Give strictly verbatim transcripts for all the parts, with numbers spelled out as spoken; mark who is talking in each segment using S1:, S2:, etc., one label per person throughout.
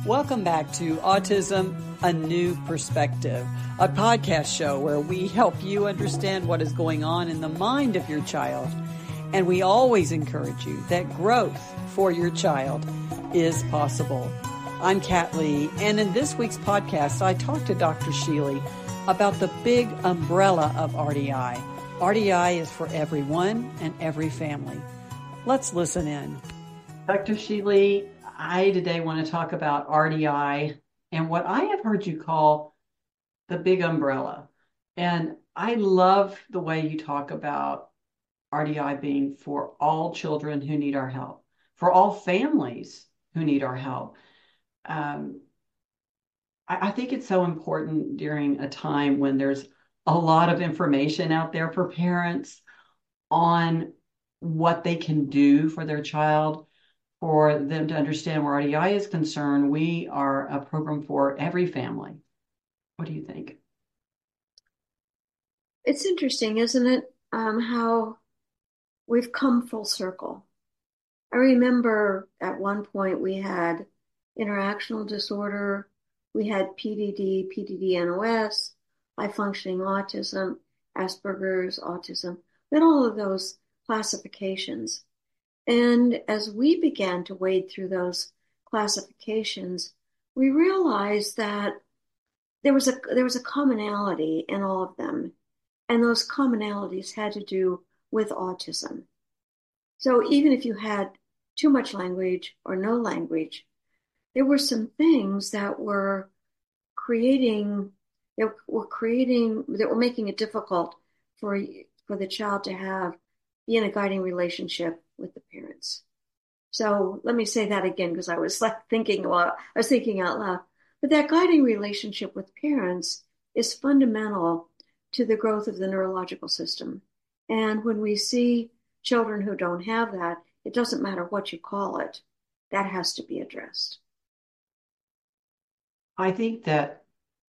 S1: Welcome back to Autism, A New Perspective, a podcast show where we help you understand what is going on in the mind of your child. And we always encourage you that growth for your child is possible. I'm Kat Lee, and in this week's podcast, I talked to Doctor Sheely about the big umbrella of R D I. R D I is for everyone and every family. Let's listen in. Doctor Sheely, I today want to talk about R D I and what I have heard you call the big umbrella. And I love the way you talk about R D I being for all children who need our help, for all families who need our help. Um, I, I think it's so important during a time when there's a lot of information out there for parents on what they can do for their child, for them to understand where R D I is concerned. We are a program for every family. What do you think?
S2: It's interesting, isn't it? Um, how we've come full circle. I remember at one point we had interactional disorder, we had P D D, P D D N O S, high functioning autism, Asperger's autism. We had all of those classifications. And as we began to wade through those classifications, we realized that there was a there was a commonality in all of them. And those commonalities had to do with autism. So even if you had too much language or no language, there were some things that were creating that were creating that were making it difficult for for the child to have be in a guiding relationship with the parents. So let me say that again, because I was like thinking, well, I was thinking out loud. But that guiding relationship with parents is fundamental to the growth of the neurological system. And when we see children who don't have that, it doesn't matter what you call it, that has to be addressed.
S1: I think that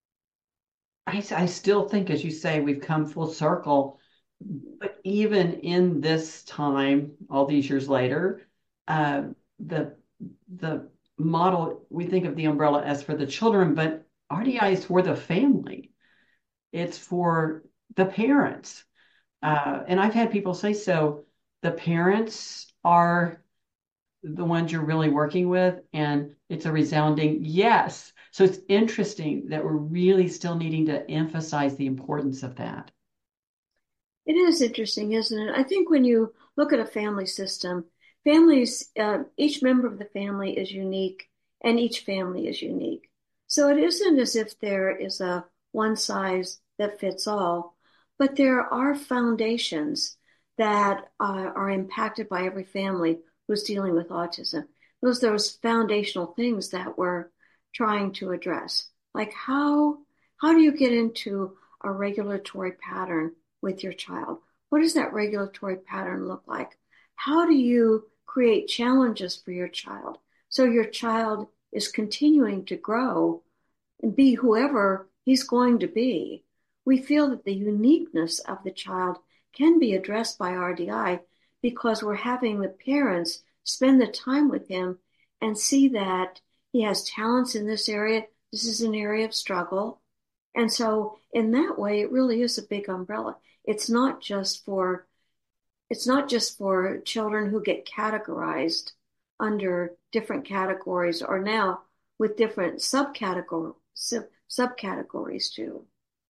S1: I, I still think, as you say, we've come full circle. But even in this time, all these years later, uh, the the model, we think of the umbrella as for the children, but R D I is for the family. It's for the parents. Uh, and I've had people say, so the parents are the ones you're really working with, and it's a resounding yes. So it's interesting that we're really still needing to emphasize the importance of that.
S2: It is interesting, isn't it? I think when you look at a family system, families, uh, each member of the family is unique and each family is unique. So it isn't as if there is a one size that fits all, but there are foundations that uh, are impacted by every family who's dealing with autism. Those those foundational things that we're trying to address, like how how do you get into a regulatory pattern with your child? What does that regulatory pattern look like? How do you create challenges for your child so your child is continuing to grow and be whoever he's going to be? We feel that the uniqueness of the child can be addressed by R D I because we're having the parents spend the time with him and see that he has talents in this area. This is an area of struggle. And so in that way, it really is a big umbrella. It's not just for, it's not just for children who get categorized under different categories or now with different subcategories, sub, subcategories too.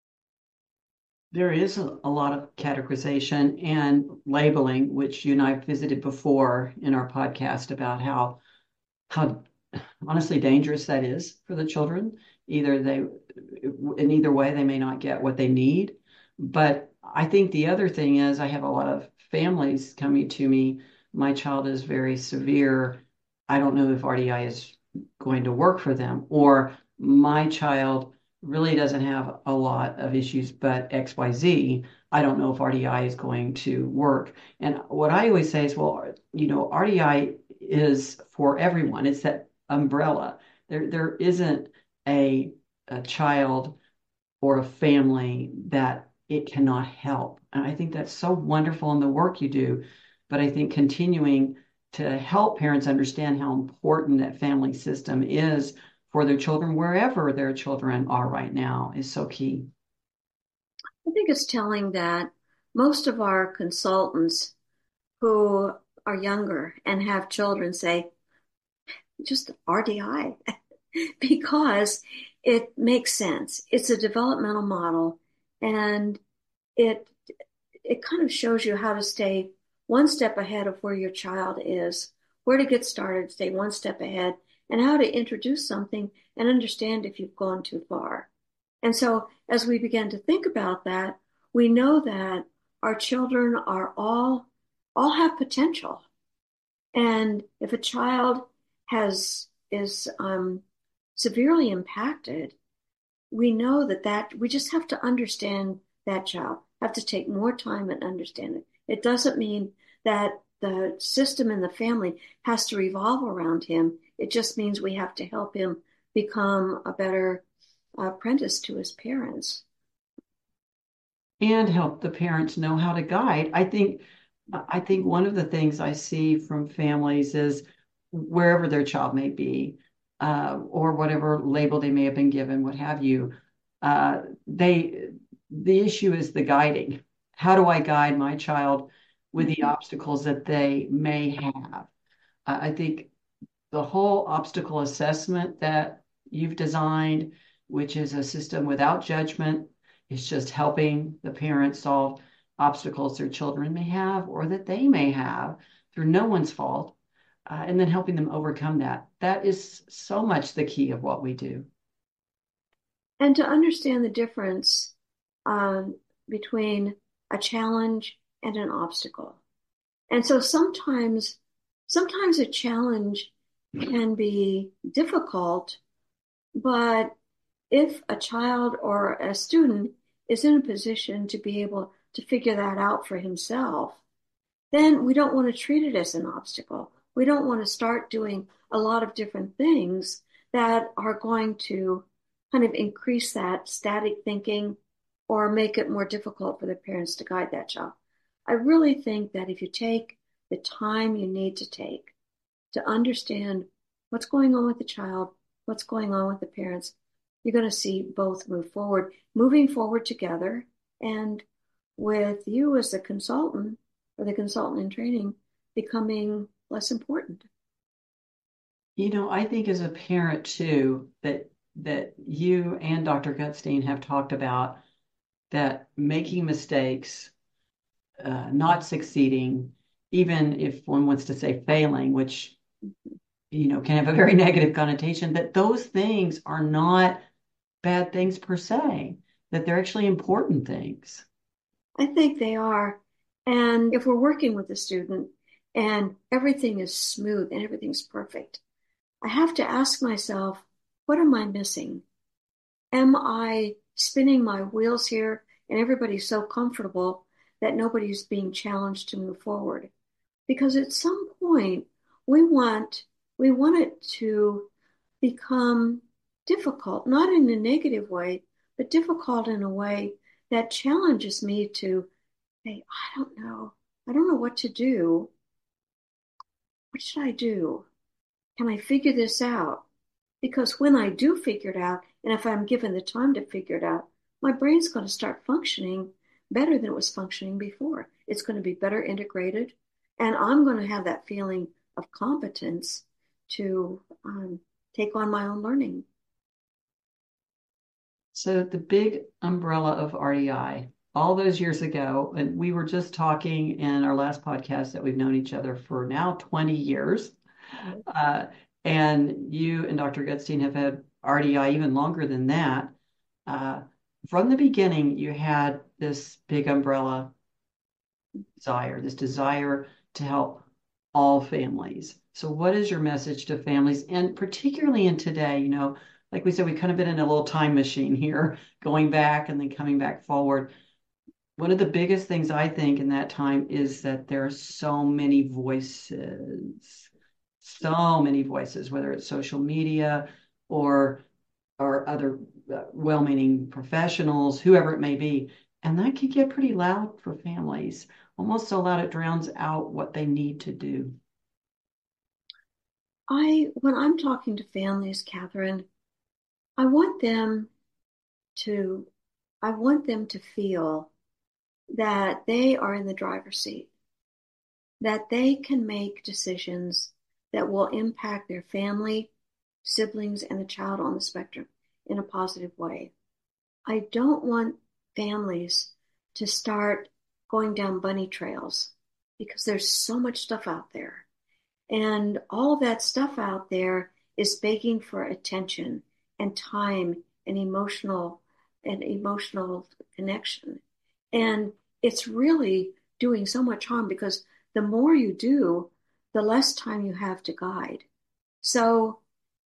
S1: There is a, a lot of categorization and labeling, which you and I visited before in our podcast about how, how honestly dangerous that is for the children. Either they, in either way, they may not get what they need. But I think the other thing is I have a lot of families coming to me. My child is very severe. I don't know if R D I is going to work for them. Or my child really doesn't have a lot of issues, but X Y Z. I don't know if R D I is going to work. And what I always say is, well, you know, R D I is for everyone. It's that umbrella. There, there isn't a, a child or a family that it cannot help. And I think that's so wonderful in the work you do. But I think continuing to help parents understand how important that family system is for their children, wherever their children are right now, is so key.
S2: I think it's telling that most of our consultants who are younger and have children say, just R D I, because it makes sense. It's a developmental model, and it it kind of shows you how to stay one step ahead of where your child is, where to get started, stay one step ahead, and how to introduce something and understand if you've gone too far. And so as we begin to think about that, we know that our children are all all have potential. And if a child has is um, severely impacted, we know that that we just have to understand that child, have to take more time and understand it. It doesn't mean that the system in the family has to revolve around him. It just means we have to help him become a better apprentice to his parents.
S1: And help the parents know how to guide. I think I think one of the things I see from families is wherever their child may be, uh, or whatever label they may have been given, what have you, uh, they the issue is the guiding. How do I guide my child with the obstacles that they may have? Uh, I think the whole obstacle assessment that you've designed, which is a system without judgment, is just helping the parents solve obstacles their children may have or that they may have through no one's fault, uh, and then helping them overcome that. That is so much the key of what we do.
S2: And to understand the difference um, between a challenge and an obstacle. And so sometimes, sometimes a challenge can be difficult, but if a child or a student is in a position to be able to figure that out for himself, then we don't want to treat it as an obstacle. We don't want to start doing a lot of different things that are going to kind of increase that static thinking or make it more difficult for the parents to guide that child. I really think that if you take the time you need to take to understand what's going on with the child, what's going on with the parents, you're going to see both move forward, moving forward together, and with you as the consultant or the consultant in training becoming less important.
S1: You know, I think as a parent too, that that you and Doctor Gutstein have talked about that making mistakes, uh, not succeeding, even if one wants to say failing, which you know can have a very negative connotation, that those things are not bad things per se, that they're actually important things.
S2: I think they are. And if we're working with a student and everything is smooth and everything's perfect, I have to ask myself, what am I missing? Am I spinning my wheels here and everybody's so comfortable that nobody's being challenged to move forward? Because at some point we want we want it to become difficult, not in a negative way, but difficult in a way that challenges me to say, I don't know. I don't know what to do. What should I do? Can I figure this out? Because when I do figure it out, and if I'm given the time to figure it out, my brain's going to start functioning better than it was functioning before. It's going to be better integrated, and I'm going to have that feeling of competence to um, take on my own learning.
S1: So the big umbrella of R D I, all those years ago, and we were just talking in our last podcast that we've known each other for now twenty years. Uh, and you and Doctor Gutstein have had R D I even longer than that. Uh, from the beginning, you had this big umbrella desire, this desire to help all families. So what is your message to families? And particularly in today, you know, like we said, we've kind of been in a little time machine here, going back and then coming back forward. One of the biggest things I think in that time is that there are so many voices, so many voices, whether it's social media or or other uh, well-meaning professionals, whoever it may be. And that can get pretty loud for families, almost so loud it drowns out what they need to do.
S2: I, when I'm talking to families, Catherine, I want them to, I want them to feel that they are in the driver's seat, that they can make decisions that will impact their family, siblings, and the child on the spectrum in a positive way. I don't want families to start going down bunny trails because there's so much stuff out there. And all that stuff out there is begging for attention and time and emotional and emotional connection. And it's really doing so much harm because the more you do, the less time you have to guide. So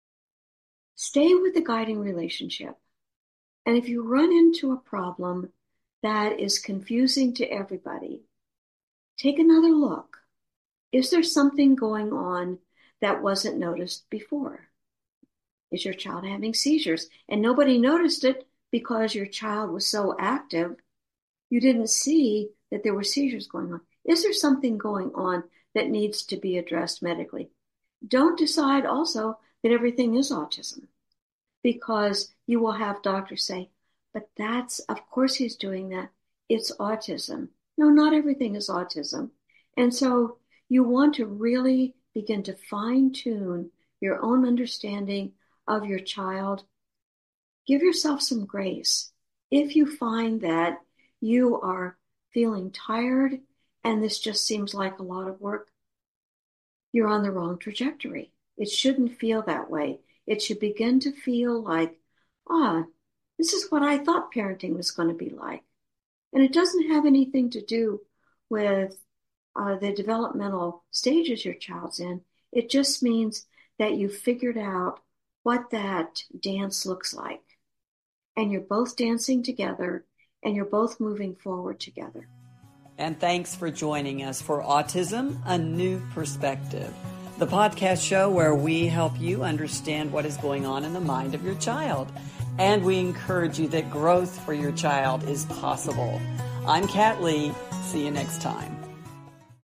S2: stay with the guiding relationship. And if you run into a problem that is confusing to everybody, take another look. Is there something going on that wasn't noticed before? Is your child having seizures? And nobody noticed it because your child was so active, you didn't see that there were seizures going on. Is there something going on that needs to be addressed medically? Don't decide also that everything is autism, because you will have doctors say, but that's, of course he's doing that. It's autism. No, not everything is autism. And so you want to really begin to fine tune your own understanding of your child. Give yourself some grace. If you find that you are feeling tired and this just seems like a lot of work, you're on the wrong trajectory. It shouldn't feel that way. It should begin to feel like, ah, this is what I thought parenting was going to be like. And it doesn't have anything to do with uh, the developmental stages your child's in. It just means that you figured out what that dance looks like. And you're both dancing together and you're both moving forward together.
S1: And thanks for joining us for Autism, A New Perspective, the podcast show where we help you understand what is going on in the mind of your child. And we encourage you that growth for your child is possible. I'm Kat Lee. See you next time.